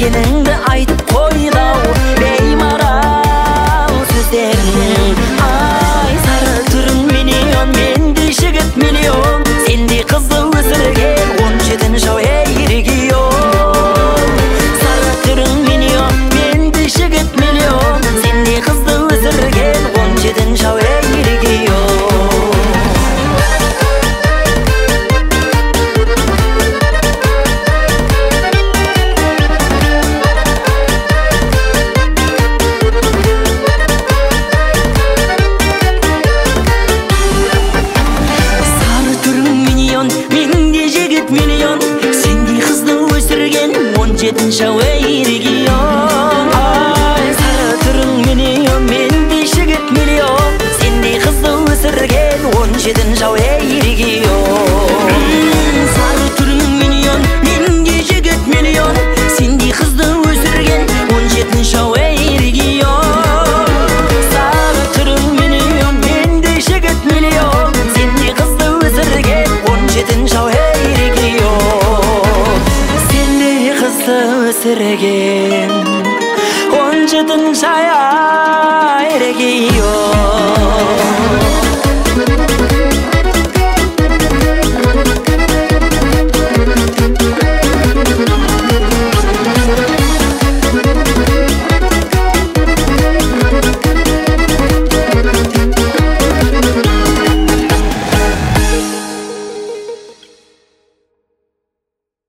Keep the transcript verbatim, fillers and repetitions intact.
экеніңді айтып қойдау беймарал сөздерің. Ай, сары түрің миллион, мендей жігіт миллион, сендей қызды өсірген он жетінші ау ей регион. Сары түрің миллион, мендей жігіт миллион, сендей қызды өсірген он жетінші ау ей регион. жетінші ау ей регион. Ай, сары түрің миллион, мендей жігіт миллион, сендей қызды өсірген он жетінші ау ей регион. Сары түрің миллион, мендей жігіт миллион, сендей қызды өсірген он жетінші ау ей регион. Сары түрің миллион, мендей жігіт миллион, сендей қызды өсірген он жетінші ау ей өсірген он жетінші ай регион.